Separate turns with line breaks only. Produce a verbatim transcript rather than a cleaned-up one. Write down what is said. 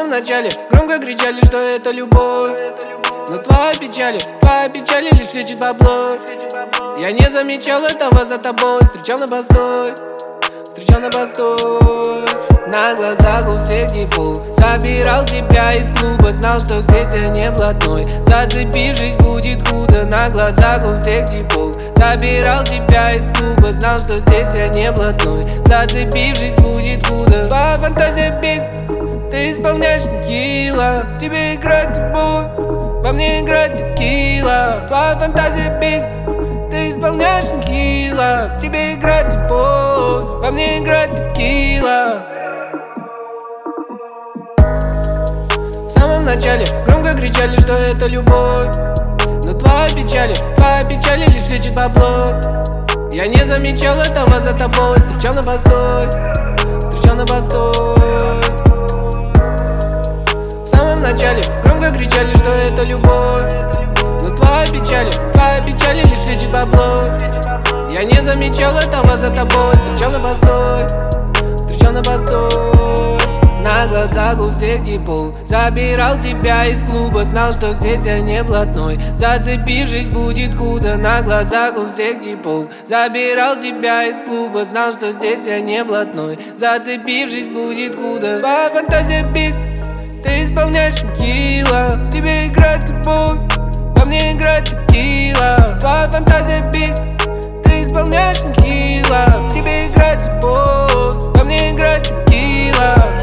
самом начале громко кричали, что это любовь. Но твоя печаль, твоя печаль лишь лечит бабло. Я не замечал этого за тобой, встречал на постой, встречал на постой. На глазах у всех типов забирал тебя из клуба, знал, что здесь я не блатной. Зацепившись, будет худо. На глазах у всех типов забирал тебя из клуба, знал, что здесь я не блатной. Зацепившись, будет худо. Твоя фантазия бесит, ты исполняешь кило. Тебе играть любовь, во мне играть текила. Твоя фантазия бесит, ты исполняешь кило. В тебе играть любовь, во мне играть текила. В самом начале громко кричали, что это любовь. Но твоя печаль, твоя печаль лишь лечит бабло. Я не замечал этого за тобой, встречал на постой, встречал на постой. В самом начале громко кричали, что это любовь. Но твоя печаль, твоя печаль лишь лечит бабло. Я не замечал этого за тобой, встречал на постой, встречал на постой. На глазах у всех типов забирал тебя из клуба, знал, что здесь я не блатной. Зацепившись, будет худо. На глазах у всех типов забирал тебя из клуба, знал, что здесь я не блатной. Зацепившись, будет худо. Твоя фантазия бесит, ты исполняешь кило. Тебе играть любовь, во мне играть текила. Твоя фантазия бесит, ты исполняешь кило. Тебе играть любовь, во мне играть текила.